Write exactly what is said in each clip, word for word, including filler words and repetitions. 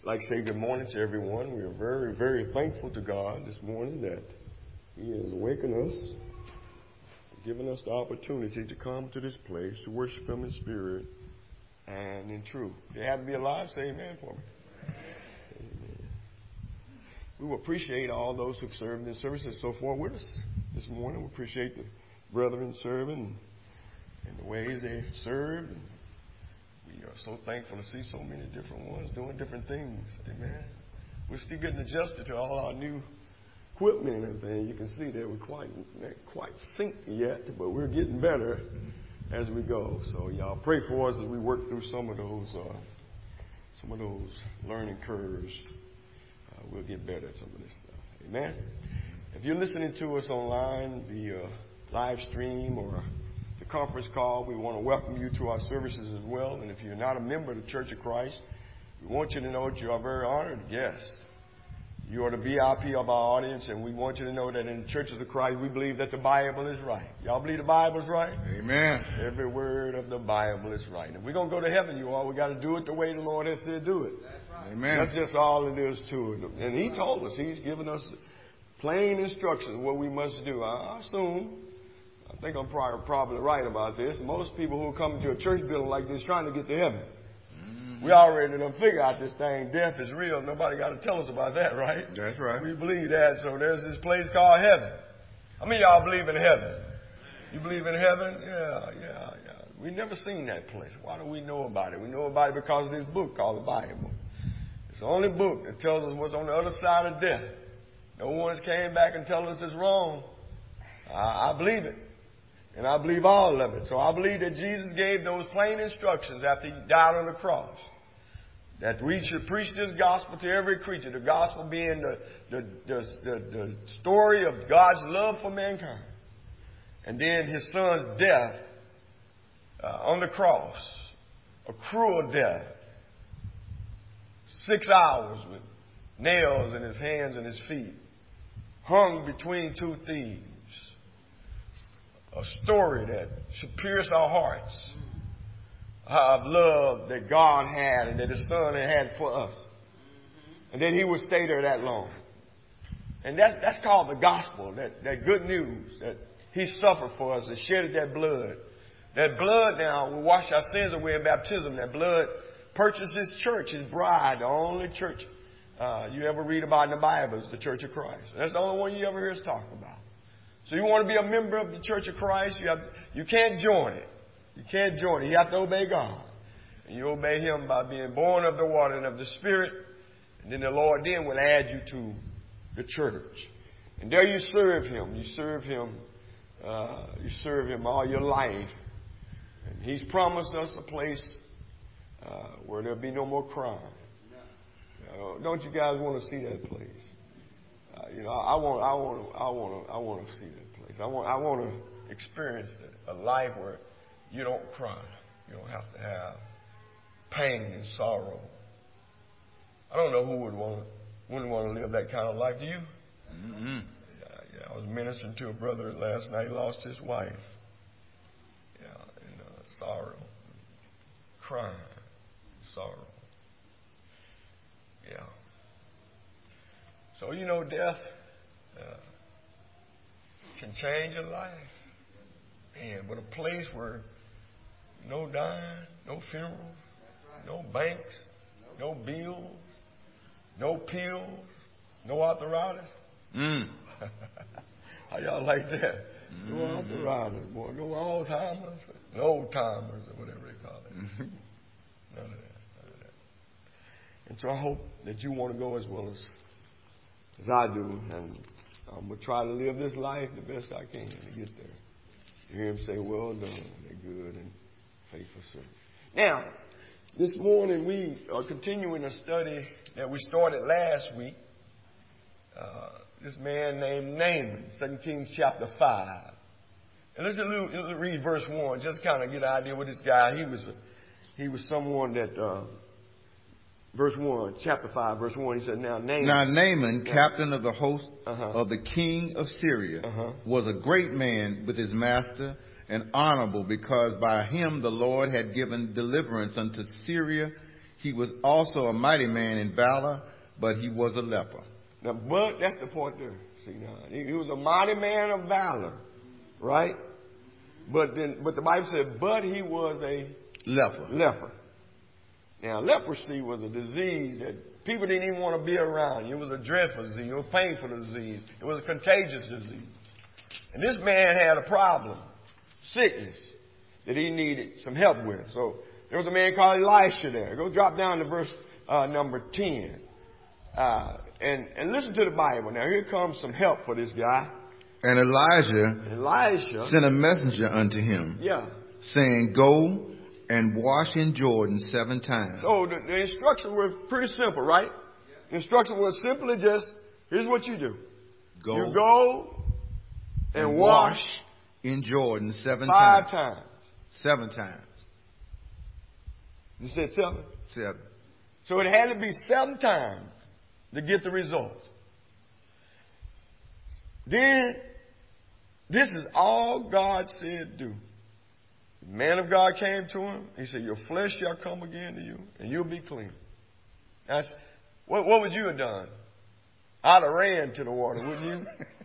like to say good morning to everyone. We are very, very thankful to God this morning that He has awakened us, giving us the opportunity to come to this place to worship Him in spirit and in truth. If you have to be alive, say amen for me. Amen. We will appreciate all those who have served in service and so forth with us this morning. We appreciate the brethren serving and the ways they served. We are so thankful to see so many different ones doing different things. Amen. We're still getting adjusted to all our new equipment and everything. You can see that we're quite not quite synced yet, but we're getting better as we go. So y'all pray for us as we work through some of those uh, some of those learning curves. Uh, we'll get better at some of this stuff. Amen. If you're listening to us online via live stream or the conference call, we want to welcome you to our services as well. And if you're not a member of the Church of Christ, we want you to know that you are very honored. Yes, you are the V I P of our audience, and we want you to know that in the Churches of Christ, we believe that the Bible is right. Y'all believe the Bible is right? Amen. Every word of the Bible is right. If we're going to go to heaven, you all, we got to do it the way the Lord has said do it. That's right. Amen. That's just all it is to it. And He told us, He's given us plain instructions of what we must do. I assume, I think I'm probably, probably right about this. Most people who come into a church building like this trying to get to heaven. Mm-hmm. We already done figure out this thing. Death is real. Nobody got to tell us about that, right? That's right. We believe that. So there's this place called heaven. How many of y'all believe in heaven? You believe in heaven? Yeah, yeah, yeah. We never seen that place. Why do we know about it? We know about it because of this book called the Bible. It's the only book that tells us what's on the other side of death. No one's came back and told us it's wrong. I, I believe it. And I believe all of it. So I believe that Jesus gave those plain instructions after He died on the cross. That we should preach this gospel to every creature. The gospel being the, the, the, the, the story of God's love for mankind. And then His Son's death uh, on the cross. A cruel death. Six hours with nails in His hands and His feet. Hung between two thieves. A story that should pierce our hearts of love that God had and that His Son had for us. And then He would stay there that long. And that, that's called the gospel, that, that good news, that He suffered for us and shedded that blood. That blood now will wash our sins away in baptism. That blood purchased His church, His bride, the only church uh, you ever read about in the Bible is the Church of Christ. That's the only one you ever hear us talk about. So you want to be a member of the Church of Christ, you have, you can't join it. You can't join it. You have to obey God. And you obey Him by being born of the water and of the Spirit. And then the Lord then will add you to the church. And there you serve Him. You serve Him. Uh, you serve Him all your life. And He's promised us a place uh, where there'll be no more crime. Uh, don't you guys want to see that place? Uh, you know, I want, I want, I want to, I want to see that place. I want, I want to experience a life where you don't cry, you don't have to have pain and sorrow. I don't know who would want, wouldn't want to live that kind of life. Do you? Mm-hmm. Yeah, yeah. I was ministering to a brother last night. He lost his wife. Yeah, and uh, sorrow, crying, sorrow. Yeah. So, you know, death uh, can change your life. Man, but a place where no dying, no funerals, no banks, no bills, no pills, no arthritis. Mm. How y'all like that? Mm-hmm. No arthritis, boy. No Alzheimer's, no old timers, or whatever they call it. Mm-hmm. None of that. None of that. And so I hope that you want to go as well as As I do, and I'm going to try to live this life the best I can to get there. You hear Him say, well done, a good and faithful servant. Now, this morning we are continuing a study that we started last week. Uh, this man named Naaman, Second Kings chapter five. And let's read verse one, just kind of get an idea what this guy, he was, he was someone that... Uh, Verse one, chapter five, verse one, he said, Now Naaman, now Naaman yeah. captain of the host uh-huh. of the king of Syria, uh-huh. was a great man with his master and honorable, because by him the Lord had given deliverance unto Syria He was also a mighty man in valor, but he was a leper. Now, but that's the point there. See, now he, he was a mighty man of valor, right? But then, but the Bible said, but he was a leper. Leper. Now, leprosy was a disease that people didn't even want to be around. It was a dreadful disease. It was a painful disease. It was a contagious disease. And this man had a problem, sickness, that he needed some help with. So there was a man called Elisha there. Go drop down to verse uh, number ten. Uh, and, and listen to the Bible. Now, here comes some help for this guy. And Elijah, Elijah sent a messenger unto him, yeah. saying, Go and wash in Jordan seven times. So the, the instructions were pretty simple, right? The instructions were simply just, here's what you do. Go, you go and, and wash, wash in Jordan seven five times. times. Seven times. You said seven? Seven. So it had to be seven times to get the results. Then, this is all God said do. The man of God came to him. He said, your flesh shall come again to you, and you'll be clean. That's, what, what would you have done? I'd have ran to the water, wouldn't you?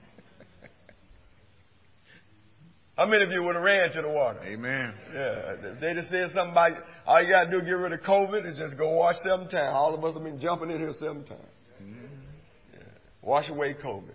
How many of you would have ran to the water? Amen. Yeah. If they just said something about, all you got to do to get rid of COVID is just go wash seven times. All of us have been jumping in here seven times. Mm-hmm. Yeah. Wash away COVID.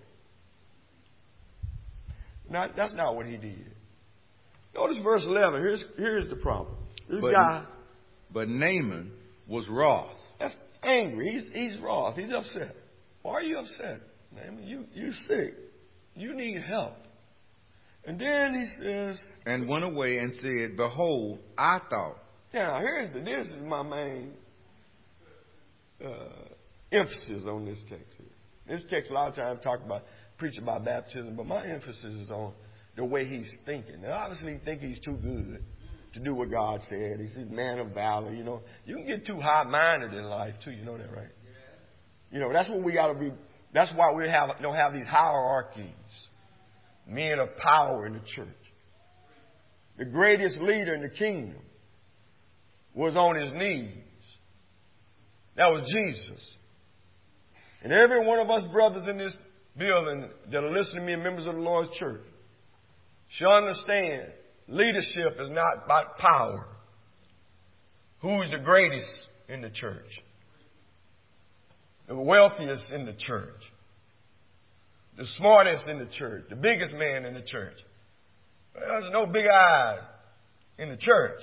Now, that's not what he did. Notice verse eleven. Here's, here's the problem. This but, guy. But Naaman was wroth. That's angry. He's, he's wroth. He's upset. Why are you upset, Naaman? You, you're sick. You need help. And then he says. And went away and said, Behold, I thought. Now, here's the, this is my main uh, emphasis on this text here. This text a lot of times talk about, preach about baptism, but my emphasis is on the way he's thinking. Now, obviously, he think he's too good to do what God said. He's a man of valor. You know, you can get too high-minded in life too. You know that, right? Yeah. You know, that's what we got to be. That's why we have don't have these hierarchies. Men of power in the church. The greatest leader in the kingdom was on his knees. That was Jesus. And every one of us brothers in this building that are listening to me and members of the Lord's church should understand leadership is not about power. Who's the greatest in the church? The wealthiest in the church. The smartest in the church. The biggest man in the church. There's no big eyes in the church.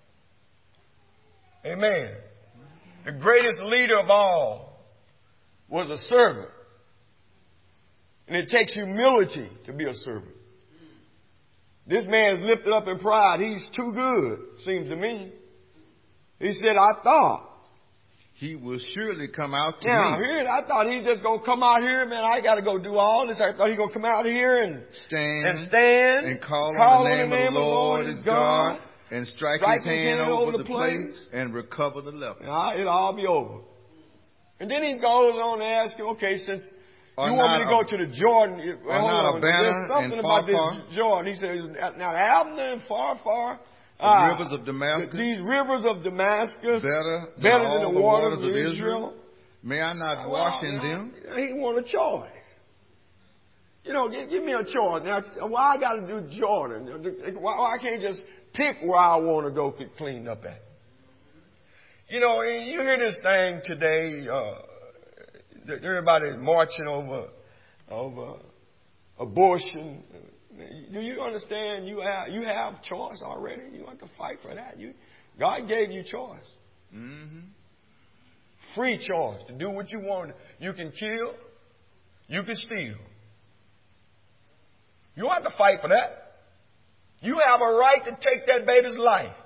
Amen. The greatest leader of all was a servant. And it takes humility to be a servant. This man is lifted up in pride. He's too good, seems to me. He said, I thought. He will surely come out to now, me. Here, I thought he's just going to come out here, man. I got to go do all this. I thought he was going to come out here and stand, and stand and call, call on the name, the name of the Lord, Lord his God, God and strike, strike his, his hand, hand over, over the place, place and recover the leper. Now, it'll all be over. And then he goes on to ask him, okay, since or you want me to go a, to the Jordan, or not on, a banner there's something and about far, this Jordan. He says, now Abner and far, far. The uh, rivers of Damascus. These rivers of Damascus. Better than, better all than the, the waters, waters of Israel. Israel. May I not well, wash well, in them? He want a choice. You know, give, give me a choice. Now, why I got to do Jordan? Why, why I can't just pick where I want to go get cleaned up at? You know, you hear this thing today. Uh, everybody marching over over abortion. Do you understand? You have you have choice already. You don't have to fight for that. You, God gave you choice. Mm-hmm. Free choice to do what you want. You can kill. You can steal. You don't have to fight for that. You have a right to take that baby's life.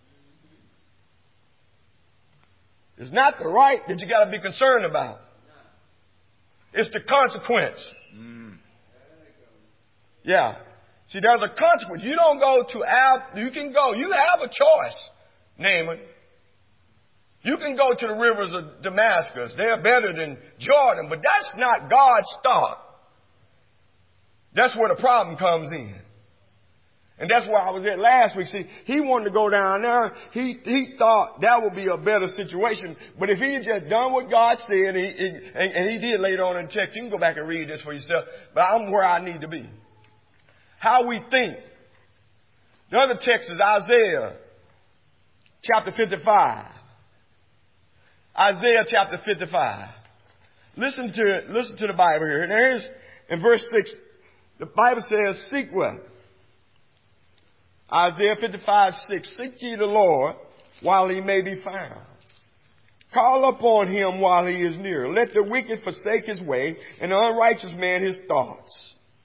It's not the right that you got to be concerned about. It's the consequence. Mm. Yeah. See, there's a consequence. You don't go to Ab. You can go. You have a choice, Naaman. You can go to the rivers of Damascus. They're better than Jordan, but that's not God's thought. That's where the problem comes in. And that's where I was at last week. See, he wanted to go down there. He he thought that would be a better situation. But if he had just done what God said, and he, and, and he did later on in the text, you can go back and read this for yourself. But I'm where I need to be. How we think. The other text is Isaiah chapter fifty-five. Isaiah chapter fifty-five. Listen to listen to the Bible here. And there's in verse six, the Bible says, "Seek what?" Isaiah fifty-five, six. "Seek ye the Lord while he may be found. Call upon him while he is near. Let the wicked forsake his way, and the unrighteous man his thoughts.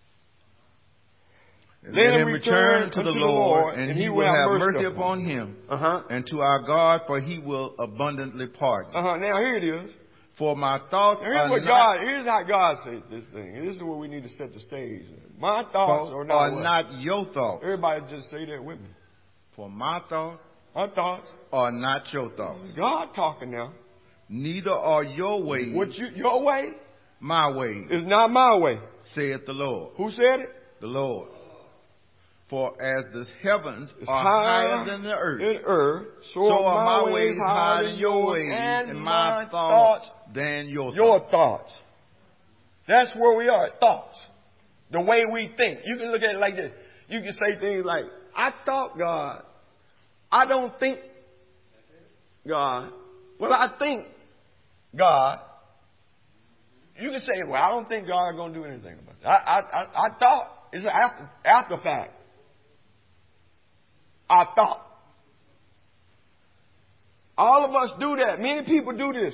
Let, Let him return, return to the, the Lord, Lord, and, and he, he will have mercy, mercy upon him. Uh-huh. And to our God, for he will abundantly pardon." Uh-huh. Now here it is. "For my thoughts here's are what not... God, here's how God says this thing. This is where we need to set the stage. My thoughts are not are what? not your thoughts." Everybody just say that with me. "For my thoughts... My thoughts... are not your thoughts." God talking now. "Neither are your ways... What you, your way... my way... is not my way. saith the Lord." Who said it? The Lord. "For as the heavens it's are higher, higher than the earth, in earth so, so are my, my ways higher than your ways, and, and my thoughts, thoughts than your, your thoughts. thoughts." That's where we are. Thoughts. The way we think. You can look at it like this. You can say things like, "I thought God. I don't think God. Well, I think God." You can say, "Well, I don't think God is going to do anything about it. I, I, I, I thought." It's an after, after fact. I thought. All of us do that. Many people do this.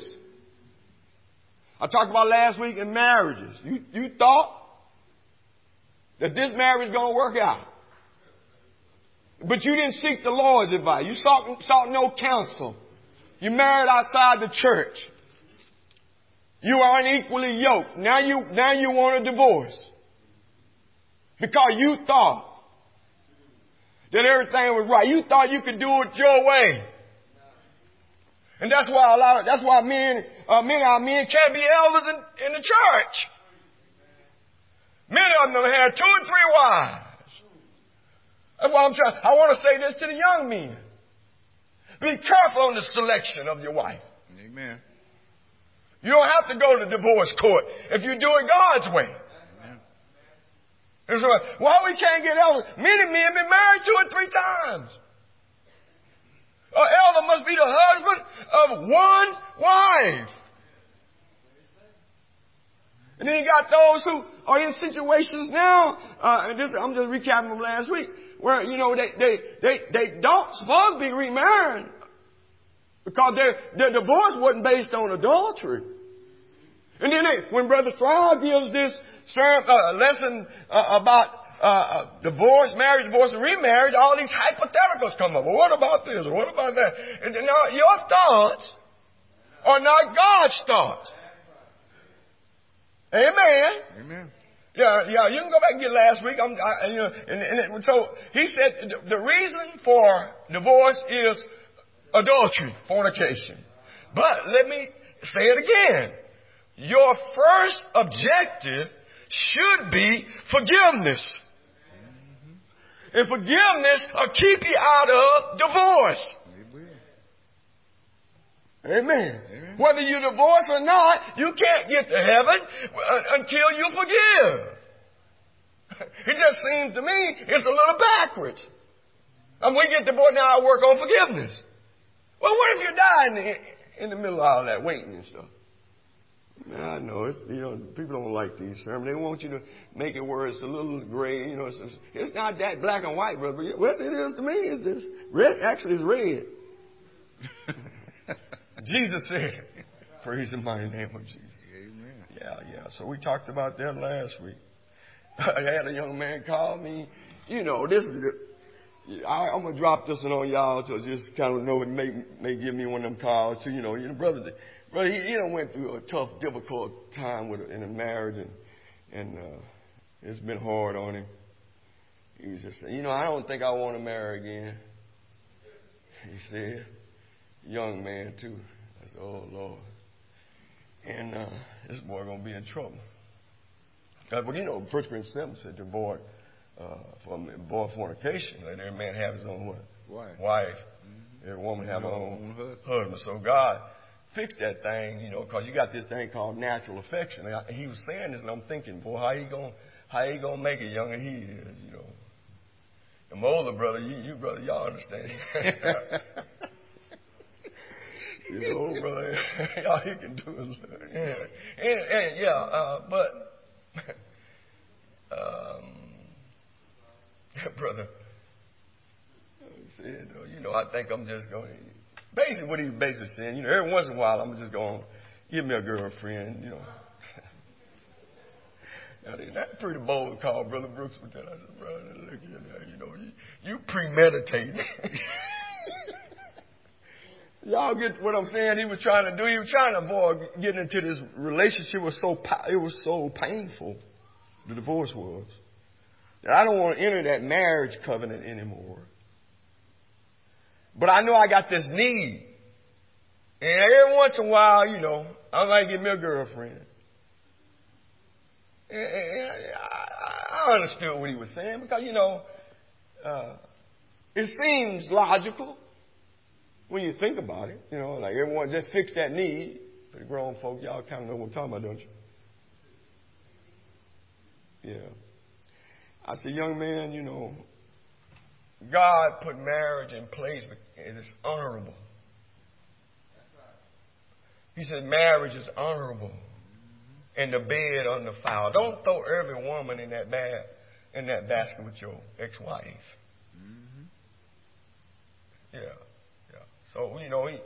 I talked about last week in marriages. You, you thought that this marriage is going to work out. But you didn't seek the Lord's advice. You sought, sought no counsel. You married outside the church. You are unequally yoked. Now you, now you want a divorce. Because you thought that everything was right. You thought you could do it your way. And that's why a lot of, that's why men, uh, many of our men can't be elders in, in the church. Many of them have had two or three wives. That's why I'm trying, I want to say this to the young men. Be careful on the selection of your wife. Amen. You don't have to go to divorce court if you do it God's way. So, why we can't get elders? Many men been married two or three times. An elder must be the husband of one wife. And then you got those who are in situations now, uh, and this, I'm just recapping from last week, where, you know, they, they, they, they don't supposed to be remarried because their, their divorce wasn't based on adultery. And then they, when Brother Stroud gives this sermon, uh, lesson uh, about uh, uh, divorce, marriage, divorce, and remarriage, all these hypotheticals come up. Well, what about this? Or what about that? And now your thoughts are not God's thoughts. Amen. Amen. Yeah, yeah. You can go back and get last week. I'm, I, you know, and, and it, so he said the reason for divorce is adultery, fornication. But let me say it again. Your first objective should be forgiveness. Mm-hmm. And forgiveness will keep you out of divorce. Amen. Amen. Amen. Whether you divorce or not, you can't get to heaven until you forgive. It just seems to me it's a little backwards. And we get divorced, now I work on forgiveness. Well, what if you die in the, in the middle of all that waiting and stuff? I know it's, you know, people don't like these sermons. They want you to make it where it's a little gray. You know, it's, it's not that black and white, brother. What it is to me is this red. Actually, it's red. Jesus said, "Praise the mighty name of Jesus." Amen. Yeah, yeah. So we talked about that last week. I had a young man call me. You know, this is. The, I, I'm gonna drop this one on y'all to just kind of know it may may give me one of them calls to, you know, you know, brother. Brother, he, he went through a tough, difficult time with in a marriage, and and uh, it's been hard on him. He was just saying, you know, I don't think I want to marry again. He said, young man too. I said, oh Lord. And uh, this boy gonna be in trouble. But you know, First Corinthians seven said, "The boy uh, for born fornication. Let every man have his own what? Wife. Wife. Mm-hmm. Every woman have her own, own husband. husband. So God fixed that thing, you know, because you got this thing called natural affection. And I, he was saying this, and I'm thinking, boy, how he gonna how he gonna make it younger he is, you know. And my older brother, you, you brother, y'all understand. You know, old brother, all he can do is, yeah, and, and, yeah, uh, but, um, brother said, you know, I think I'm just going to, basically what he was basically saying, you know, every once in a while I'm just going to give me a girlfriend, you know. Now, that's pretty bold to call Brother Brooks with that. I said, brother, look here now, you know, you, you premeditated. Y'all get what I'm saying? He was trying to do. He was trying to avoid getting into this relationship. It was so it was so painful. The divorce was that I don't want to enter that marriage covenant anymore. But I know I got this need, and every once in a while, you know, I might get me a girlfriend. And, and I, I understood what he was saying because you know, uh, it seems logical. When you think about it, you know, like everyone just fix that need. For the grown folk, y'all kind of know what I'm talking about, don't you? Yeah. I said, young man, you know, God put marriage in place and it's honorable. He said marriage is honorable and the bed undefiled. Don't throw every woman in that bag, in that basket with your ex-wife. Mm-hmm. Yeah. So, you know, he,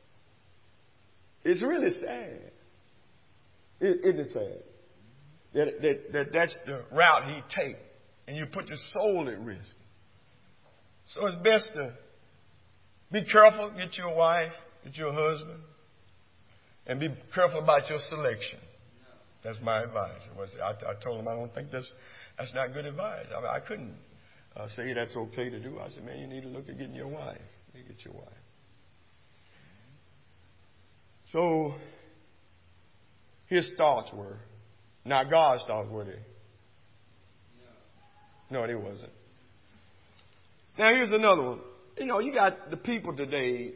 it's really sad. It, it is sad that, that, that that's the route he takes, and you put your soul at risk. So it's best to be careful, get you a wife, get you a husband, and be careful about your selection. That's my advice. I, I told him I don't think that's, that's not good advice. I, mean, I couldn't uh, say that's okay to do. I said, man, you need to look at getting your wife. You get your wife. So his thoughts were, not God's thoughts, were they? No, they wasn't. Now here's another one. You know, you got the people today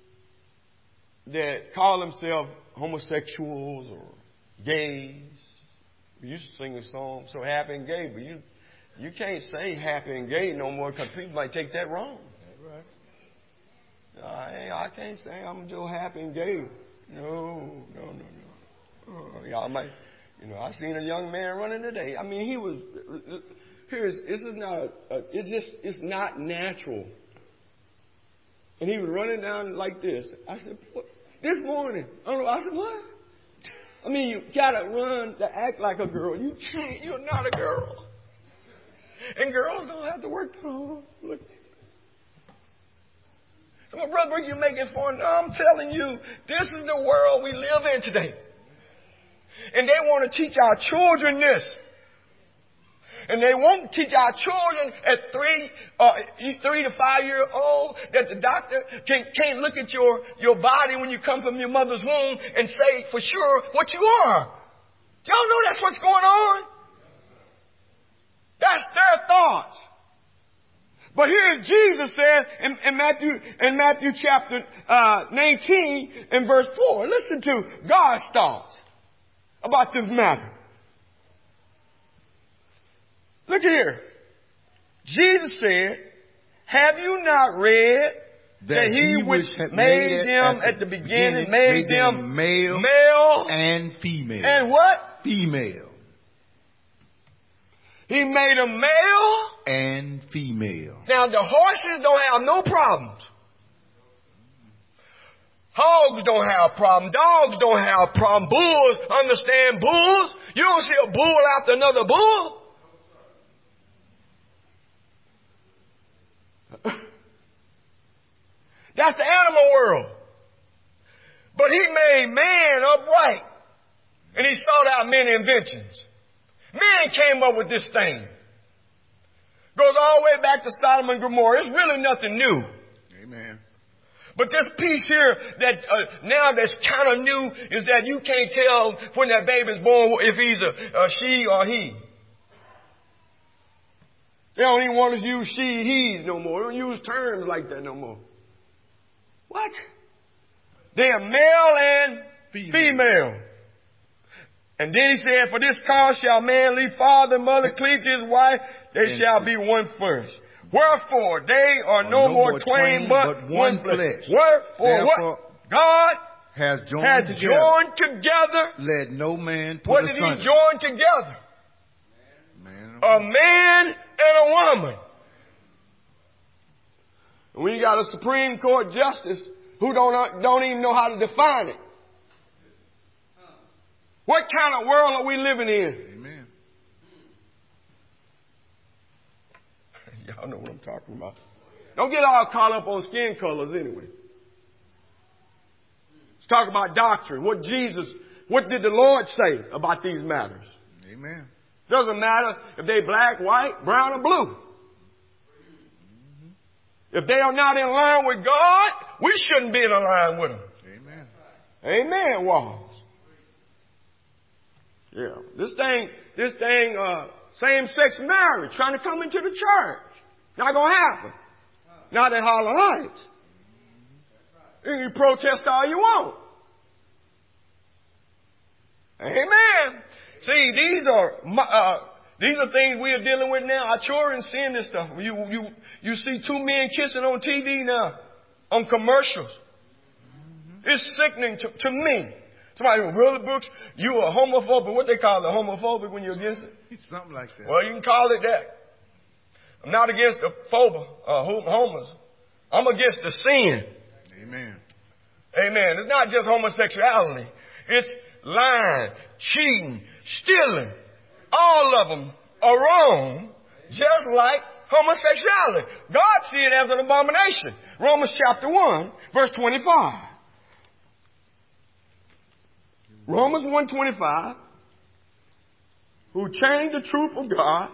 that call themselves homosexuals or gays. We used to sing a song, so happy and gay, but you you can't say happy and gay no more because people might take that wrong. Right. Uh, hey, I can't say I'm just happy and gay. No, no, no, no. Oh, y'all might, you know, I seen a young man running today. I mean, he was, here's, this is not, a, a, it's just, it's not natural. And he was running down like this. I said, what? This morning. I don't know. I said, what? I mean, you gotta run to act like a girl. You can't, you're not a girl. And girls don't have to work hard. Look. So my brother, you making fun? No, I'm telling you, this is the world we live in today. And they want to teach our children this. And they won't teach our children at three, uh, three to five years old that the doctor can, can't look at your, your body when you come from your mother's womb and say for sure what you are. Y'all know that's what's going on? That's their thoughts. But here's Jesus says in, in Matthew, in Matthew chapter uh, nineteen and verse four. Listen to God's thoughts about this matter. Look here. Jesus said, have you not read that, that he, he which made, made them at, at the beginning, beginning made, made them male, male and female. And what? Female. He made them male and female. Now the horses don't have no problems. Hogs don't have problem. Dogs don't have problem. Bulls understand bulls. You don't see a bull after another bull. That's the animal world. But he made man upright. And he sought out many inventions. Man came up with this thing. Goes all the way back to Sodom and Gomorrah. It's really nothing new. Amen. But this piece here that uh, now that's kind of new is that you can't tell when that baby's born if he's a, a she or he. They don't even want to use she, he's no more. They don't use terms like that no more. What? They are male and female. female. And then he said, for this cause shall man leave father and mother, cleave to his wife, they and shall be one flesh. Wherefore, they are no, no more, more twain, but, but one flesh. flesh. Wherefore, Therefore, what? God has joined, has together. joined together. Let no man put What did asunder. he join together? Man a man and a woman. And we got a Supreme Court justice who don't, don't even know how to define it. What kind of world are we living in? Amen. Y'all know what I'm talking about. Don't get all caught up on skin colors anyway. Let's talk about doctrine. What Jesus, what did the Lord say about these matters? Amen. Doesn't matter if they black, white, brown, or blue. Mm-hmm. If they are not in line with God, we shouldn't be in line with them. Amen. Amen, Walls. Yeah. This thing, this thing, uh, same-sex marriage trying to come into the church. Not gonna happen. Not in Harlem Heights. You can protest all you want. Amen. See, these are uh, these are things we are dealing with now. Our children seeing this stuff. You you you see two men kissing on T V now, on commercials. Mm-hmm. It's sickening to, to me. Somebody who really books you a homophobic. What they call it, homophobic when you're against it? Something like that. Well, you can call it that. I'm not against the phobia, uh, homos. I'm against the sin. Amen. Amen. It's not just homosexuality. It's lying, cheating, stealing. All of them are wrong, just like homosexuality. God sees it as an abomination. Romans chapter one, verse twenty-five. Romans one twenty-five. Who changed the truth of God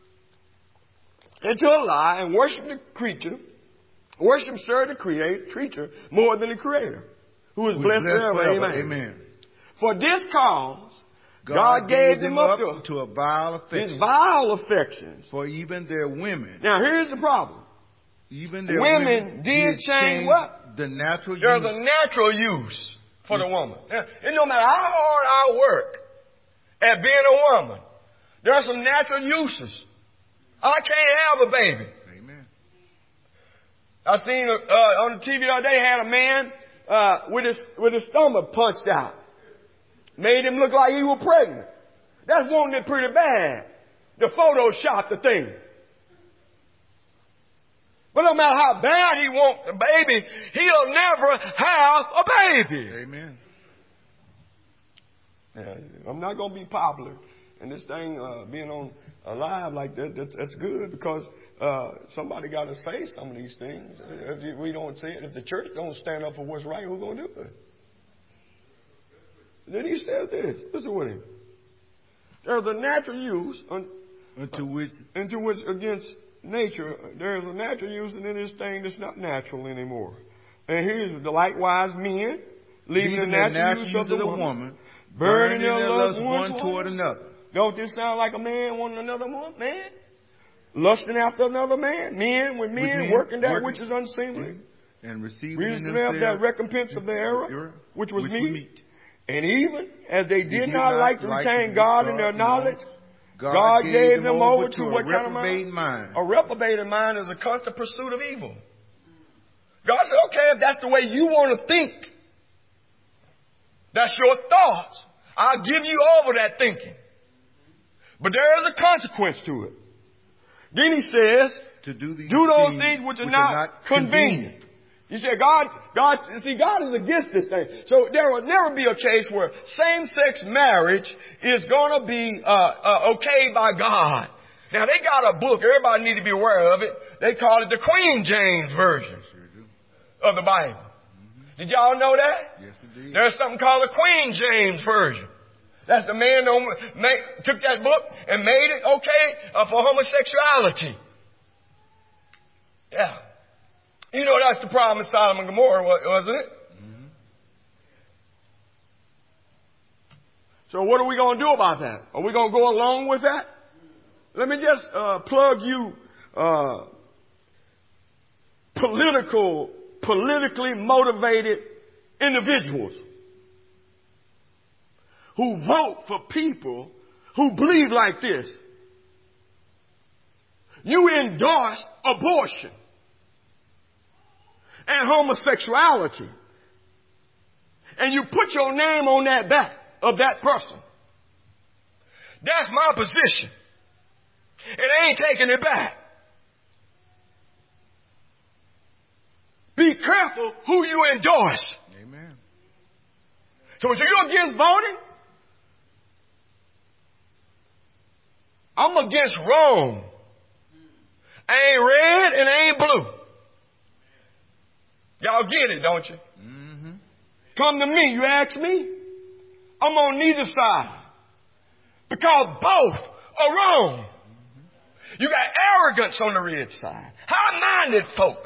into a lie and worship the creature, worship, serve the creator, creature more than the creator, who is blessed, blessed forever. forever. Amen. Amen. For this cause, God, God gave, gave them up to, to a vile affection. His vile affections. For even their women. Now here's the problem. Even their women, women did change, change what? The natural There's use. a natural use for the woman. Now, it no matter how hard I work at being a woman, there are some natural uses. I can't have a baby. Amen. I seen uh, on the T V the other day, had a man uh, with his with his stomach punched out, made him look like he was pregnant. That's wanting it pretty bad. The Photoshop the thing. But no matter how bad he wants the baby, he'll never have a baby. Amen. Yeah, I'm not going to be popular. And this thing, uh, being on alive like that, that's, that's good because uh, somebody got to say some of these things. If we don't say it, if the church don't stand up for what's right, who's going to do it? Then he said this. Listen with him. There's a natural use un, into which into which against nature. There's a natural use in this thing that's not natural anymore. And here's the likewise men leaving, leaving the natural, natural use of the, the woman, woman burning their lust one toward another. Don't this sound like a man wanting another man? Lusting after another man? Men with men, with men working that working, which is unseemly. And receiving in that recompense of their error, which was which meat. meat. And even as they did, did not, not like to retain God, God in their knowledge, God, God gave, gave them over to, to what kind of mind? mind? A reprobated mind is a constant pursuit of evil. God said, okay, if that's the way you want to think, that's your thoughts, I'll give you over that thinking. But there is a consequence to it. Then he says, to do, these do those things, things which are which not, are not convenient. convenient. You said, God, God, see, God is against this thing. So there will never be a case where same-sex marriage is going to be uh, uh, okay by God. Now, they got a book. Everybody need to be aware of it. They call it the Queen James Version of the Bible. Mm-hmm. Did y'all know that? Yes, indeed. There's something called the Queen James Version. That's the man who took that book and made it okay uh, for homosexuality. Yeah. You know that's the problem in Sodom and Gomorrah, wasn't it? Mm-hmm. So what are we going to do about that? Are we going to go along with that? Let me just uh, plug you uh, political, politically motivated individuals who vote for people who believe like this. You endorse abortion and homosexuality, and you put your name on that back of that person. That's my position. And I ain't taking it back. Be careful who you endorse. Amen. So if you're against voting, I'm against Rome. I ain't red and I ain't blue. Y'all get it, don't you? Mm-hmm. Come to me. You ask me, I'm on neither side. Because both are wrong. Mm-hmm. You got arrogance on the red side. High-minded folk.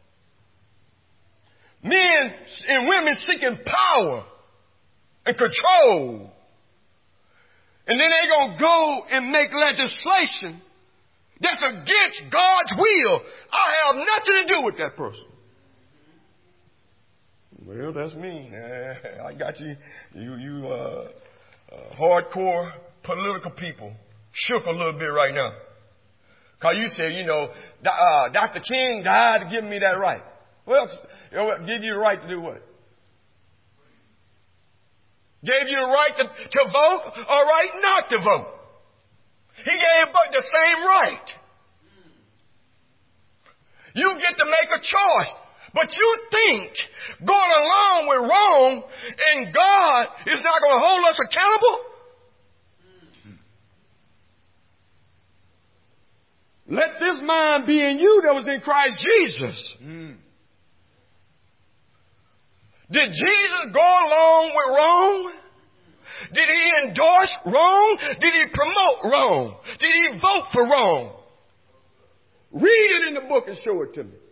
Men and women seeking power and control. And then they're going to go and make legislation that's against God's will. I have nothing to do with that person. Well, that's me. Uh, I got you, you, you uh, uh, hardcore political people shook a little bit right now. Because you said, you know, uh, Doctor King died to give me that right. Well, give you the right to do what? Gave you the right to, to vote or right not to vote. He gave the same right. You get to make a choice. But you think going along with wrong and God is not going to hold us accountable? Let this mind be in you that was in Christ Jesus. Mm. Did Jesus go along with wrong? Did he endorse wrong? Did he promote wrong? Did he vote for wrong? Read it in the book and show it to me.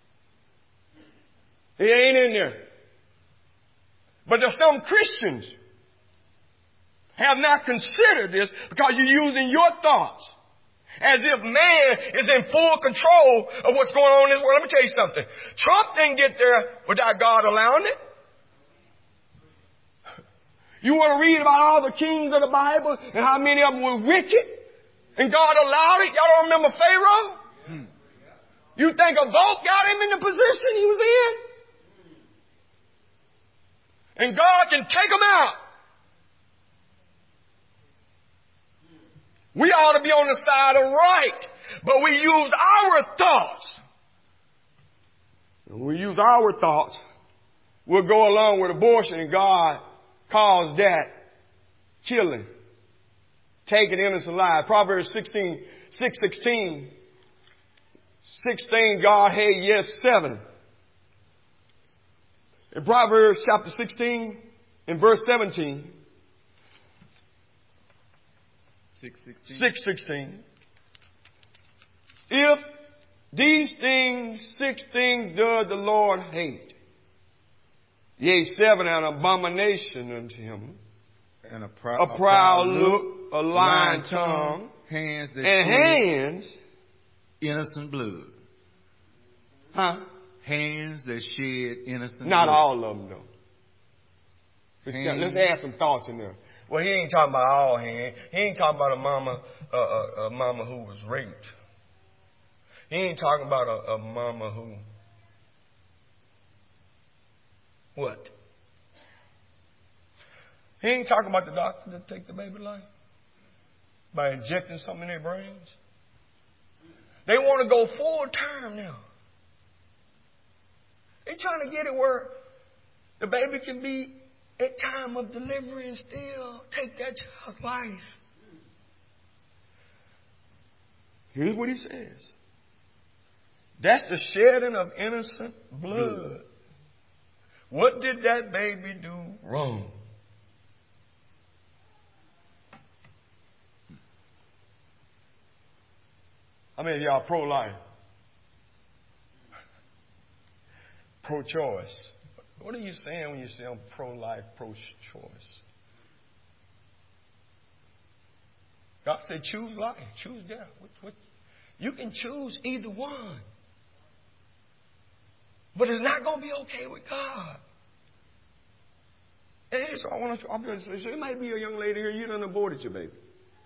It ain't in there. But there's some Christians have not considered this because you're using your thoughts as if man is in full control of what's going on in this world. Let me tell you something. Trump didn't get there without God allowing it. You want to read about all the kings of the Bible and how many of them were wicked? And God allowed it? Y'all don't remember Pharaoh? Hmm. You think a vote got him in the position he was in? And God can take them out. We ought to be on the side of right, but we use our thoughts. When we use our thoughts, we'll go along with abortion, and God calls that killing, taking innocent life. Proverbs sixteen, six sixteen. Six things God hates, yes, seven. In Proverbs chapter sixteen, in verse seventeen. six sixteen. six sixteen. If these things, six things does the Lord hate, yea, seven, an abomination unto him, and a, prou- a, proud, a proud look, a lying tongue, hands that and hands, innocent blood. Huh? Hands that shed innocent Not blood. all of them, though. Let's, let's add some thoughts in there. Well, he ain't talking about all hands. He ain't talking about a mama, uh, a, a mama who was raped. He ain't talking about a, a mama who. What? He ain't talking about the doctor that take the baby life by injecting something in their brains. They want to go full term now. They're trying to get it where the baby can be at time of delivery and still take that child's life. Here's what he says. That's the shedding of innocent blood. What did that baby do wrong? How many of y'all pro-life? Pro-choice. What are you saying when you say I'm pro-life, pro-choice? God said choose life, choose death. What, what? You can choose either one. But it's not going to be okay with God. And so I want to, I'm going to say, so it might be a young lady here, you done aborted your baby.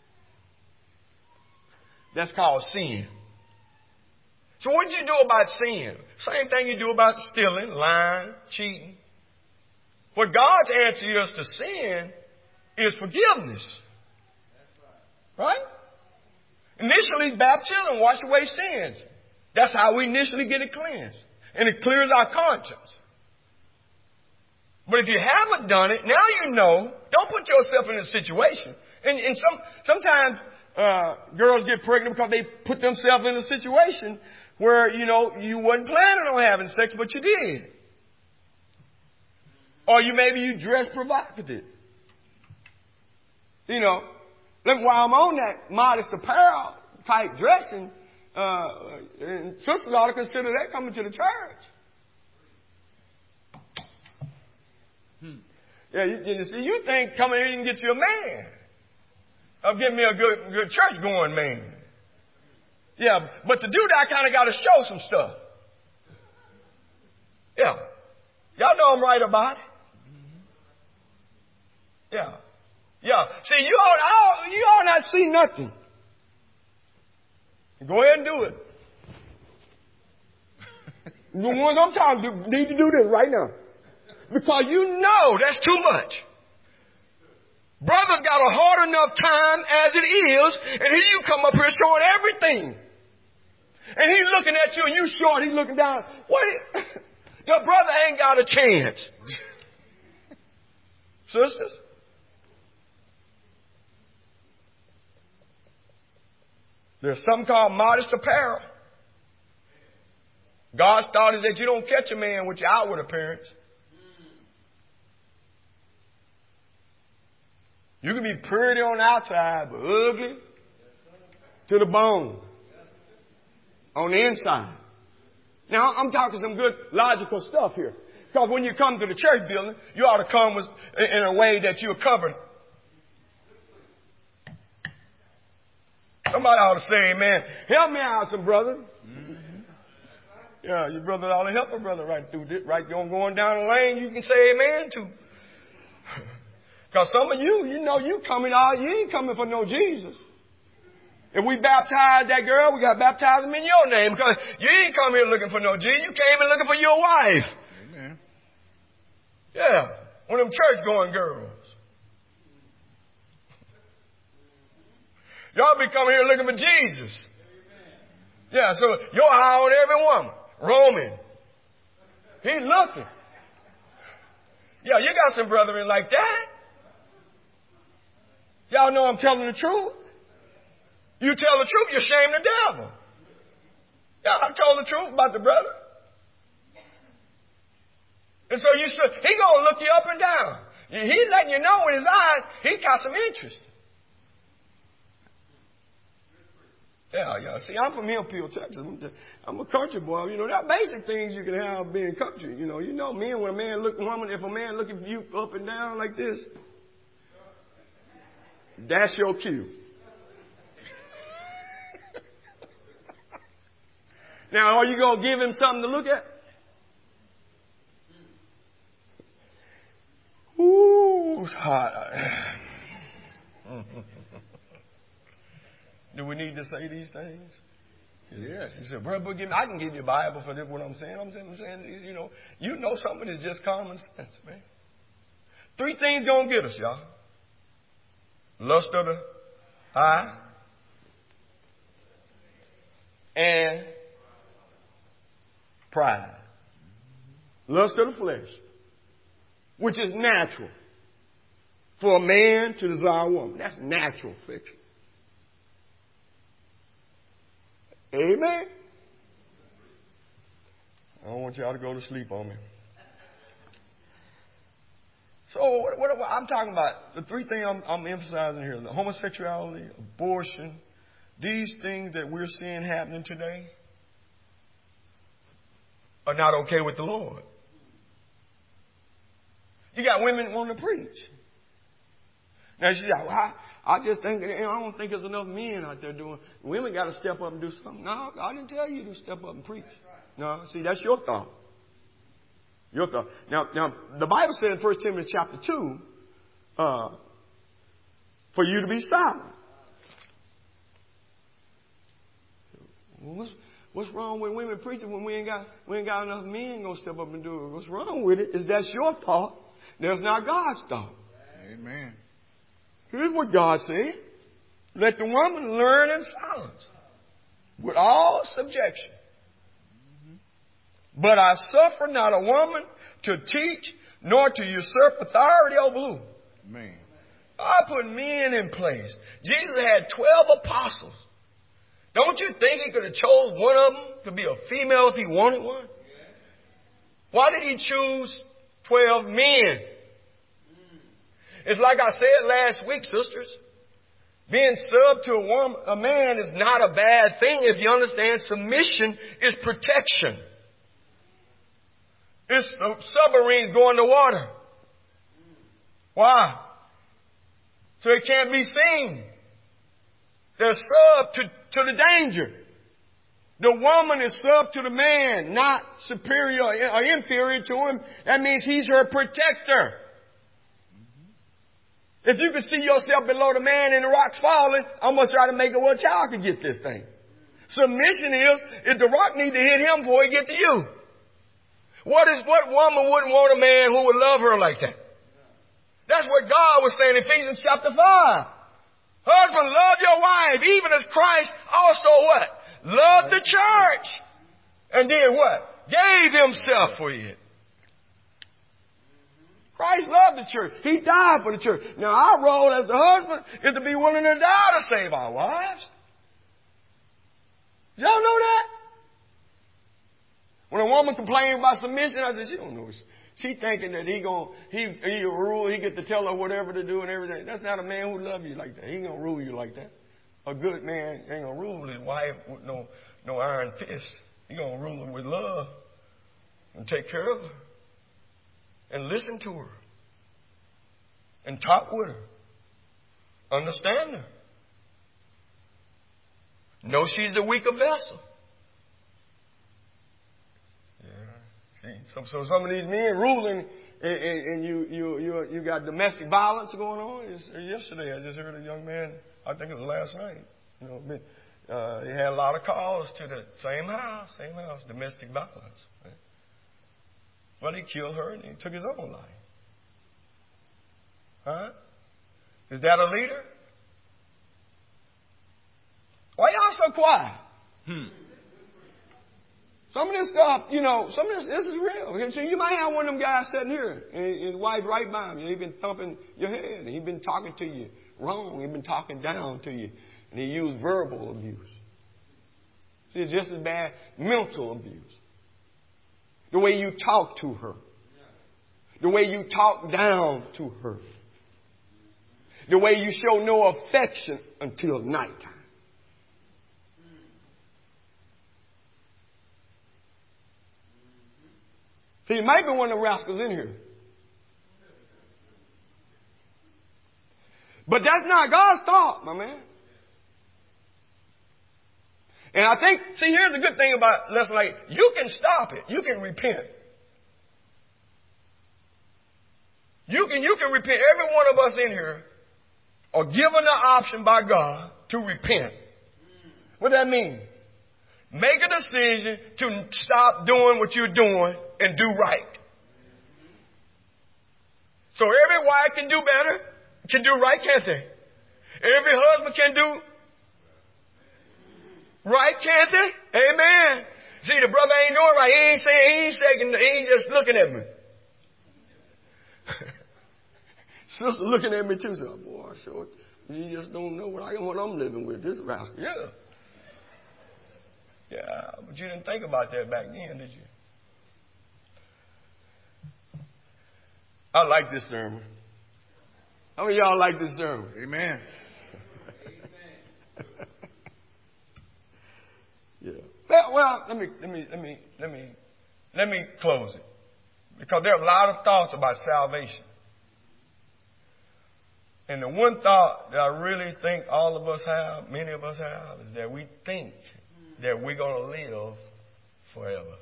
That's called sin. So what did you do about sin? Same thing you do about stealing, lying, cheating. What God's answer is to sin is forgiveness. Right? Initially, baptism wash away sins. That's how we initially get it cleansed. And it clears our conscience. But if you haven't done it, now you know. Don't put yourself in a situation. And, and some sometimes uh, girls get pregnant because they put themselves in a situation where, you know, you wasn't planning on having sex, but you did. Or you maybe you dress provocative. You know, look, while I'm on that modest apparel type dressing, uh, and sisters ought to consider that coming to the church. Hmm. Yeah, you, you see, you think coming here you can get you a man. Or give me a good, good church going man. Yeah, but to do that, I kind of got to show some stuff. Yeah. Y'all know I'm right about it. Yeah. Yeah. See, you all, you all not see nothing. Go ahead and do it. The ones I'm talking to need to do this right now. Because you know that's too much. Brother's got a hard enough time as it is, and here you come up here showing everything. And he's looking at you and you short, he's looking down. What? Your brother ain't got a chance. Sisters? There's something called modest apparel. God started that you don't catch a man with your outward appearance. You can be pretty on the outside, but ugly to the bone on the inside. Now, I'm talking some good logical stuff here. Because when you come to the church building, you ought to come with, in a way that you're covered. Somebody ought to say, amen. Help me out, some brother. Mm-hmm. Yeah, your brother ought to help a brother right through this, right going down the lane. You can say amen to. Because some of you, you know, you coming out, you ain't coming for no Jesus. If we baptized that girl, we got to baptize him in your name. Because you ain't come here looking for no Jesus. You came here looking for your wife. Amen. Yeah, one of them church-going girls. Y'all be coming here looking for Jesus. Yeah, so your eye on every woman. Roman. He looking. Yeah, you got some brethren like that. Y'all know I'm telling the truth. You tell the truth, you shame the devil. Yeah, I told the truth about the brother. And so you should, he gonna look you up and down. He's letting you know in his eyes, he got some interest. Yeah, yeah. See, I'm from Hillpeel, Texas. I'm a country boy. You know, there are basic things you can have being country. You know, you know, men, when a man look, woman, if a man looking for you up and down like this, that's your cue. Now, are you going to give him something to look at? Ooh, it's hot. Do we need to say these things? Yes. He said, brother, give me, I can give you a Bible for this, what I'm saying. I'm saying, I'm saying, you know, you know something that's just common sense, man. Three things gonna get us, y'all. Lust of the eye and pride. Lust of the flesh, which is natural for a man to desire a woman. That's natural fiction. Amen. I don't want y'all to go to sleep on me. So what, what, what I'm talking about, the three things I'm, I'm emphasizing here, the homosexuality, abortion, these things that we're seeing happening today are not okay with the Lord. You got women wanting to preach. And she said, well, I, I just think, I don't think there's enough men out there doing, women got to step up and do something. No, I didn't tell you to step up and preach. No, see, that's your thought. Your thought. Now, now the Bible said in First Timothy chapter two, uh, for you to be silent. What's, what's wrong with women preaching when we ain't got we ain't got enough men gonna step up and do it? What's wrong with it is that's your thought. That's not God's thought. Amen. Here's what God said. Let the woman learn in silence with all subjection. Mm-hmm. But I suffer not a woman to teach nor to usurp authority over who? Man. I put men in place. Jesus had twelve apostles. Don't you think he could have chose one of them to be a female if he wanted one? Why did he choose twelve men? It's like I said last week, sisters. Being sub to a woman, a man is not a bad thing if you understand submission is protection. It's submarines going to water. Why? So it can't be seen. They're sub to, to the danger. The woman is sub to the man, not superior or inferior to him. That means he's her protector. If you can see yourself below the man and the rock's falling, I'm going to try to make it where a child can get this thing. Submission is, if the rock need to hit him before he get to you. What is, what woman wouldn't want a man who would love her like that? That's what God was saying in Ephesians chapter five. Husband, love your wife, even as Christ also what? Loved the church. And did what? Gave himself for it. Christ loved the church. He died for the church. Now our role as the husband is to be willing to die to save our wives. Did y'all know that? When a woman complains about submission, I said, she don't know. She thinking that he gonna he he rule, he get to tell her whatever to do and everything. That's not a man who love you like that. He ain't gonna rule you like that. A good man ain't gonna rule his wife with no no iron fist. He gonna rule her with love and take care of her and listen to her and talk with her, understand her, know she's the weaker vessel. So, so some of these men ruling, and, and you, you, you, you got domestic violence going on. It's, yesterday, I just heard a young man, I think it was last night, you know, uh, he had a lot of calls to the same house, same house, domestic violence. Right? Well, he killed her and he took his own life. Huh? Is that a leader? Why y'all so quiet? Hmm. Some of this stuff, you know, some of this, this is real. So you might have one of them guys sitting here, and his wife right by him, and he's been thumping your head, and he's been talking to you wrong. He's been talking down to you, and he used verbal abuse. See, it's just as bad mental abuse. The way you talk to her. The way you talk down to her. The way you show no affection until nighttime. See, it might be one of the rascals in here. But that's not God's thought, my man. And I think, see, here's the good thing about lessons like, you can stop it. You can repent. You can, you can repent. Every one of us in here are given the option by God to repent. What does that mean? Make a decision to stop doing what you're doing and do right. So every wife can do better, can do right, can't they? Every husband can do right, can't they? Amen. See, the brother ain't doing right. He ain't saying, he ain't shaking, he ain't just looking at me. Sister looking at me too. So, boy, sure, you just don't know what, I, what I'm living with, this rascal. Yeah. Yeah, but you didn't think about that back then, did you? I like this sermon. How many of y'all like this sermon? Amen. Yeah. Well, well, let me let me let me let me let me close it. Because there are a lot of thoughts about salvation. And the one thought that I really think all of us have, many of us have, is that we think that we're going to live forever.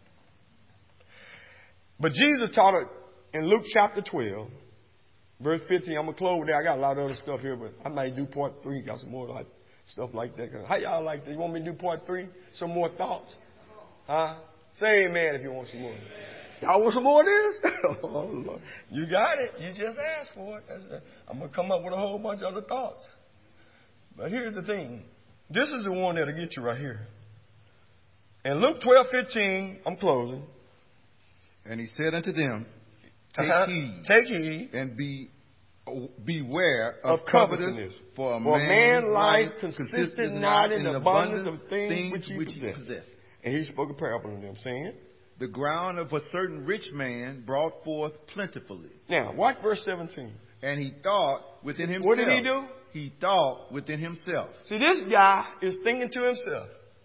But Jesus taught it in Luke chapter twelve, verse fifteen. I'm going to close there. I got a lot of other stuff here, but I might do part three. Got some more like stuff like that. How y'all like this? You want me to do part three? Some more thoughts? Huh? Say amen if you want some more. Y'all want some more of this? Oh, Lord. You got it. You just asked for it. That's a, I'm going to come up with a whole bunch of other thoughts. But here's the thing. This is the one that'll get you right here. In Luke twelve fifteen, I'm closing. And he said unto them, Take uh-huh. heed. Take heed. And be beware of, of covetousness. For a for man's man life life consisted not in the abundance of things, things which he which possessed. he possessed. And he spoke a parable to them, saying, The ground of a certain rich man brought forth plentifully. Now, watch verse seventeen. And he thought within himself. What did he do? He thought within himself. See, this guy is thinking to himself.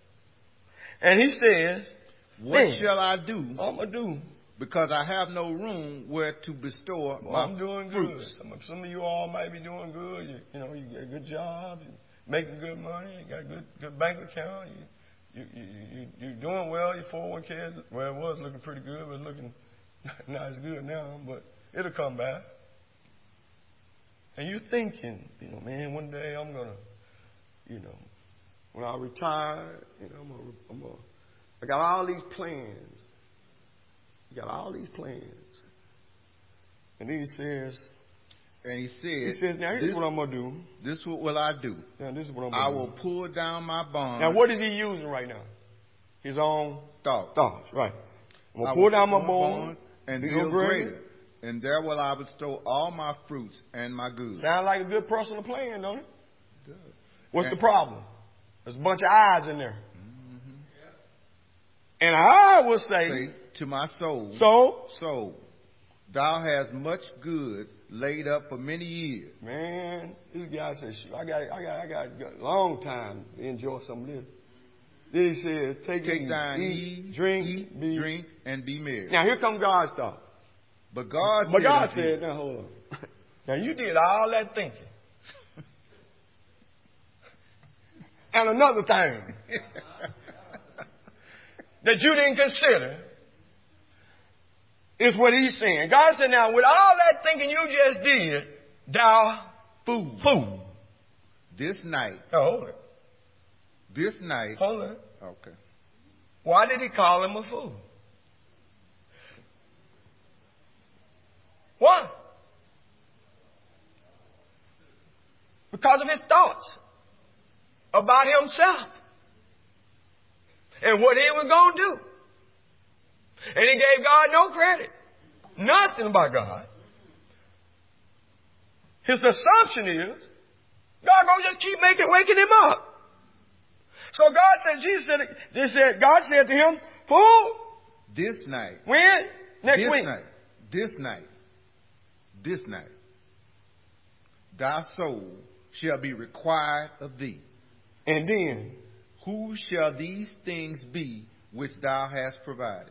And he says, What shall I do? I'm going to do. Because I have no room where to bestow Well, my I'm doing fruits. good. Some, some of you all might be doing good. You, you know, you got good jobs, you making good money, you got good good bank account. You, you, you, you, you're doing well. Your four oh one k, well, it was looking pretty good, but it's looking not as good now. But it'll come back. And you're thinking, you know, man, one day I'm going to, you know, when I retire, you know, I'm gonna, I'm gonna, I got all these plans. You got all these plans. And then he says, and he said, he says, now here's this, what I'm going to do. This what will I do. Now this is what I'm I going to do. will pull down my bond. Now what is he using right now? His own thoughts. Thoughts, right. I'm going to pull down my bond and build build greater. greater. And there will I bestow all my fruits and my goods. Sound like a good personal plan, don't it? It does. What's and, the problem? There's a bunch of eyes in there. Mm-hmm. And I will say, say to my soul, so, soul, thou hast much goods laid up for many years. Man, this guy says, I got, I got, I got a long time to enjoy some of this. Then he says, take, take eat, thine, eat, eat, drink, eat, be, drink, and be merry. Now here comes God's thought. But God but said, God said, now hold on. Now you did all that thinking. And another thing that you didn't consider is what he's saying. God said, now with all that thinking you just did, thou fool, fool. This night. Oh, hold it. This night. Hold it. Okay. Why did he call him a fool? Why? Because of his thoughts about himself and what he was going to do. And he gave God no credit. Nothing about God. His assumption is God going to just keep making, waking him up. So God said, Jesus said, they said, God said to him, fool. This night. When? Next this week. Night, this night. This night. Thy soul shall be required of thee. And then, who shall these things be which thou hast provided?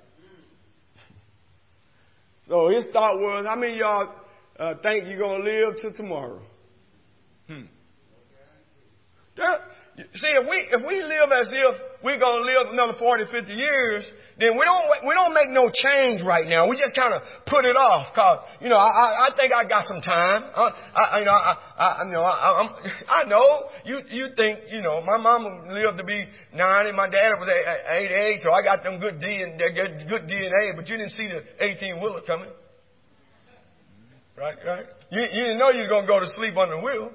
So his thought was, how many of y'all uh, think you're going to live till tomorrow? Hmm. There, see, if we if we live as if we're going to live another forty, fifty years, then we don't we don't make no change right now. We just kind of put it off. Cause you know, I I think I got some time. I, I you know I I you know I I'm, I know you you think you know my mama lived to be ninety, my dad was eighty-eight, so I got them good D and good good D N A. But you didn't see the eighteen wheeler coming, right? Right? You you didn't know you were gonna go to sleep on the wheel.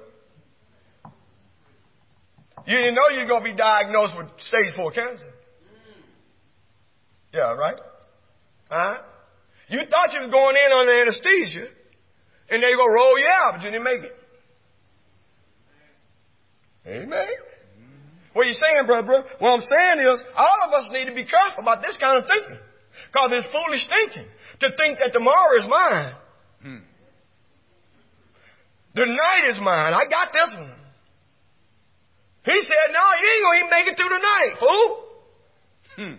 You didn't know you were going to be diagnosed with stage four cancer. Yeah, right? Huh? You thought you was going in under anesthesia, and they were going to roll you out, but you didn't make it. Amen? What are you saying, brother? What I'm saying is, all of us need to be careful about this kind of thinking. Because it's foolish thinking to think that tomorrow is mine. Hmm. The night is mine. I got this one. He said, no, you ain't going to even make it through the night, fool. Hmm.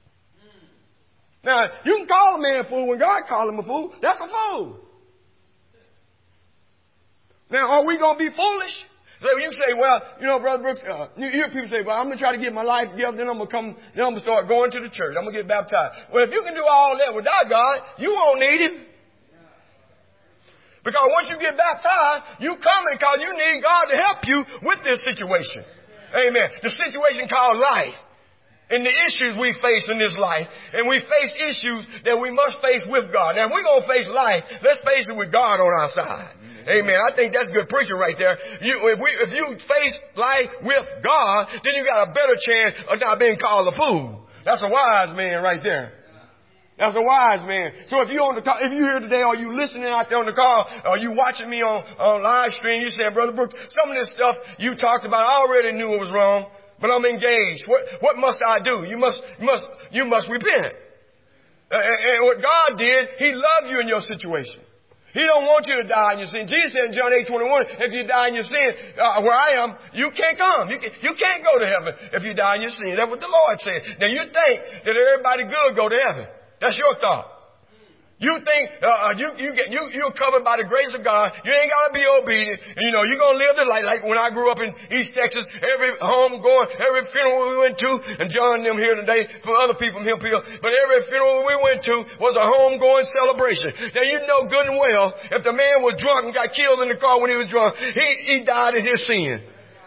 Now, you can call a man a fool when God called him a fool. That's a fool. Now, are we going to be foolish? So you say, well, you know, Brother Brooks, uh, you hear people say, well, I'm going to try to get my life together, then I'm going to come, then I'm going to start going to the church. I'm going to get baptized. Well, if you can do all that without God, you won't need Him. Because once you get baptized, you coming because you need God to help you with this situation. Amen. The situation called life. And the issues we face in this life. And we face issues that we must face with God. Now, if we're going to face life, let's face it with God on our side. Amen. I think that's good preaching right there. You, if, we, if you face life with God, then you got a better chance of not being called a fool. That's a wise man right there. That's a wise man. So if you on the call, if you here today, or you listening out there on the call, or you watching me on, on live stream, you saying, Brother Brooks, some of this stuff you talked about, I already knew it was wrong, but I'm engaged. What, what must I do? You must, you must, you must repent. Uh, and, and what God did, He loved you in your situation. He don't want you to die in your sin. Jesus said in John eight twenty-one, if you die in your sin, uh, where I am, you can't come. You, can, you can't go to heaven if you die in your sin. That's what the Lord said. Now you think that everybody good go to heaven. That's your thought. You think uh, you you get you you're covered by the grace of God. You ain't gotta be obedient. And, you know you're gonna live the life. Like when I grew up in East Texas, every home going, every funeral we went to, and John and them here today for other people from Hillpeel, but every funeral we went to was a homegoing celebration. Now you know good and well if the man was drunk and got killed in the car when he was drunk, he he died in his sin.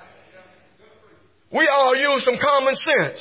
We all use some common sense.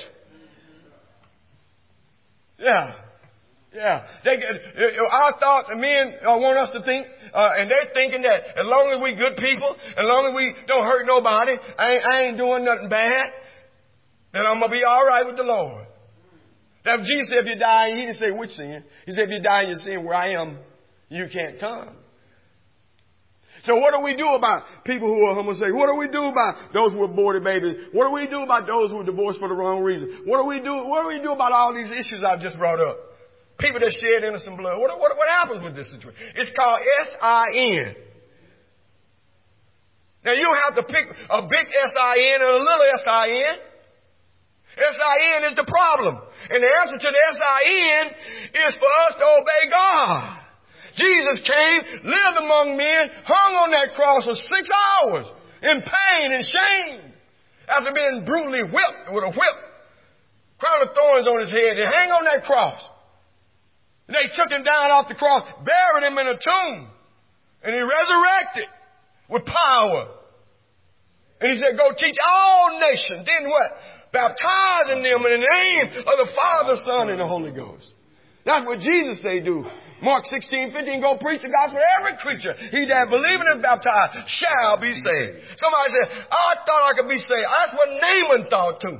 Yeah. Yeah, they, our thoughts, and men uh, want us to think, uh, and they're thinking that as long as we good people, as long as we don't hurt nobody, I ain't, I ain't doing nothing bad, then I'm going to be all right with the Lord. Now, Jesus said if you die, He didn't say which sin. He said if you die in your sin where I am, you can't come. So what do we do about people who are homosexual? What do we do about those who are aborted babies? What do we do about those who are divorced for the wrong reason? What do we do, what do we do about all these issues I've just brought up? People that shed innocent blood. What, what, what happens with this situation? It's called S I N. Now, you don't have to pick a big S I N and a little S I N. S I N is the problem. And the answer to the S I N is for us to obey God. Jesus came, lived among men, hung on that cross for six hours in pain and shame after being brutally whipped with a whip, crown of thorns on his head, and hang on that cross. They took Him down off the cross, buried Him in a tomb, and He resurrected with power. And He said, go teach all nations. Then what? Baptizing them in the name of the Father, Son, and the Holy Ghost. That's what Jesus say do. Mark sixteen fifteen, go preach the gospel to every creature. He that believeth and is baptized shall be saved. Somebody said, I thought I could be saved. That's what Naaman thought too.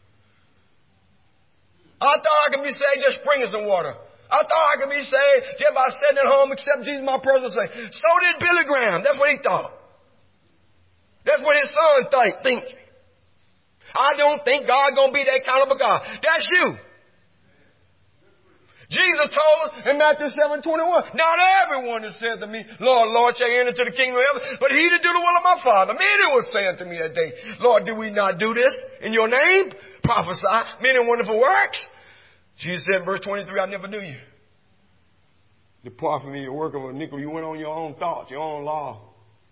I thought I could be saved just sprinkled some water. I thought I could be saved just by sitting at home, accept Jesus my personal Savior. So did Billy Graham. That's what he thought. That's what his son think. think. I don't think God's going to be that kind of a God. That's you. Jesus told us in Matthew seven twenty-one, not everyone that said to me, Lord, Lord, shall enter into the kingdom of heaven, but he that do the will of my Father. Many will say unto me that day, Lord, do we not do this in your name? Prophesy many wonderful works. Jesus said in verse twenty-three, I never knew you. Depart from me, you work of iniquity. You went on your own thoughts, your own law.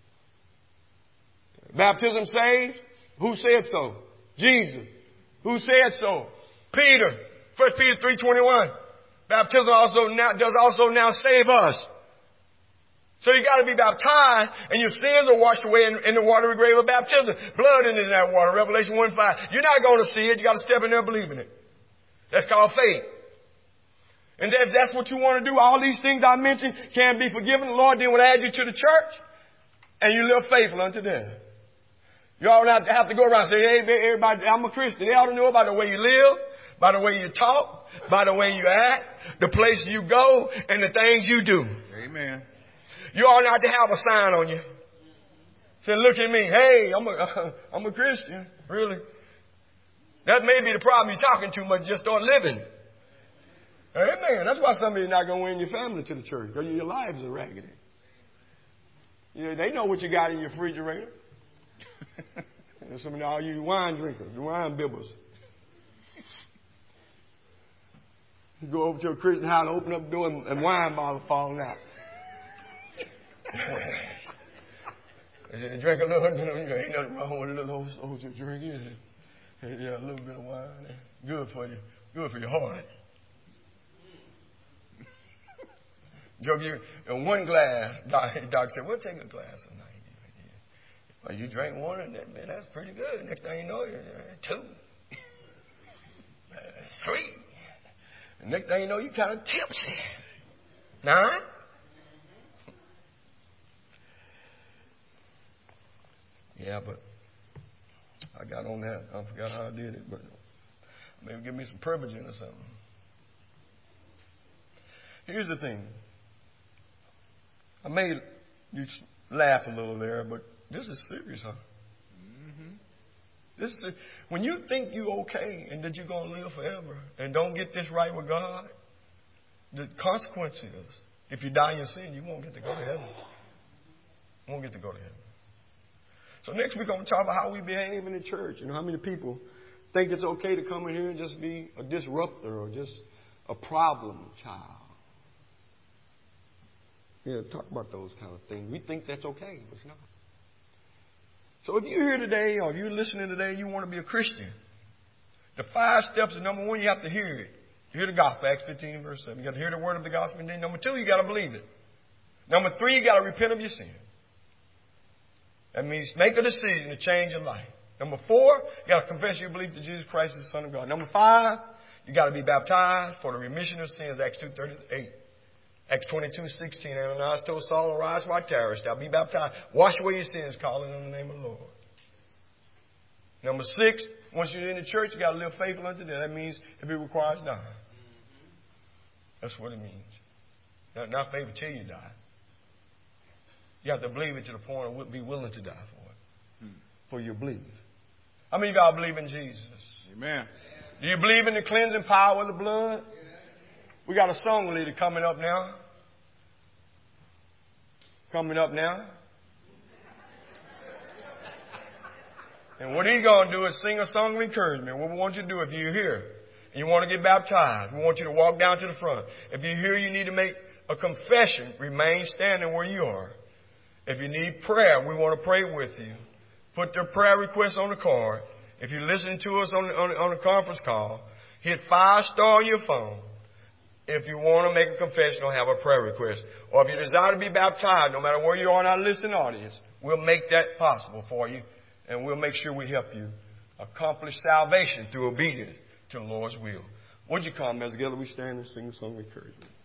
Baptism saved? Who said so? Jesus. Who said so? Peter. First Peter three twenty-one. Baptism also now, does also now save us. So you got to be baptized, and your sins are washed away in, in the watery grave of baptism. Blood in that water. Revelation one five. You're not going to see it. You got to step in there and believe in it. That's called faith. And if that's what you want to do, all these things I mentioned can be forgiven. The Lord then will add you to the church, and you live faithful unto death. You all not have to go around and say, hey, everybody, I'm a Christian. They ought to know about the way you live, by the way you talk, by the way you act, the place you go, and the things you do. Amen. You ought not to have a sign on you. Say, look at me. Hey, I'm a, uh, I'm a Christian. Really? That may be the problem. You're talking too much. Just start living. Amen. That's why some of you are not going to win your family to the church, because your lives are raggedy. You know, they know what you got in your refrigerator. And some of all you wine drinkers, wine bibbers. You go over to a Christian house and open up the door and, and wine bottles falling out. I said, drink a little, ain't nothing wrong with a little old soldier drinking. Yeah, a little bit of wine. Good for you. Good for your heart. Drug you in one glass. Doc, doc said, we'll take a glass a night. Well, you drank one, and that, man, that's pretty good. Next thing you know, you're two. Three. And next thing you know, you kind of tipsy. Nine. Yeah, but I got on that. I forgot how I did it, but maybe give me some Pervigen or something. Here's the thing. I made you laugh a little there, but this is serious, huh? Mm-hmm. This is when you think you're okay and that you're going to live forever and don't get this right with God, the consequence is if you die in your sin, you won't get to go to heaven. You won't get to go to heaven. So next week, I'm going to talk about how we behave in the church. You know, how many people think it's okay to come in here and just be a disruptor or just a problem child. Yeah, talk about those kind of things. We think that's okay, but it's not. So if you're here today or if you're listening today and you want to be a Christian, the five steps are, number one, you have to hear it. You hear the gospel, Acts fifteen, verse seven. You got to hear the word of the gospel. And then number two, you got to believe it. Number three, you got to repent of your sin. That means make a decision to change your life. Number four, you got to confess you believe that Jesus Christ is the Son of God. Number five, you got to be baptized for the remission of sins, Acts two thirty-eight. Acts twenty-two sixteen, Ananias told Saul, arise while terrorist, thou be baptized. Wash away your sins, calling on the name of the Lord. Number six, once you're in the church, you got to live faithful unto death. That means if it requires dying. That's what it means. Not, not faithful till you die. You have to believe it to the point of be willing to die for it. Hmm. For your belief. How many of y'all believe in Jesus? Amen. Do you believe in the cleansing power of the blood? We got a song leader coming up now. Coming up now. And what he's going to do is sing a song of encouragement. What we want you to do if you're here and you want to get baptized, we want you to walk down to the front. If you're here, you need to make a confession. Remain standing where you are. If you need prayer, we want to pray with you. Put their prayer requests on the card. If you're listening to us on the, on the, on the conference call, hit five star on your phone. If you want to make a confession or have a prayer request, or if you desire to be baptized, no matter where you are in our listening audience, we'll make that possible for you, and we'll make sure we help you accomplish salvation through obedience to the Lord's will. Would you come as together we stand and sing a song of encouragement?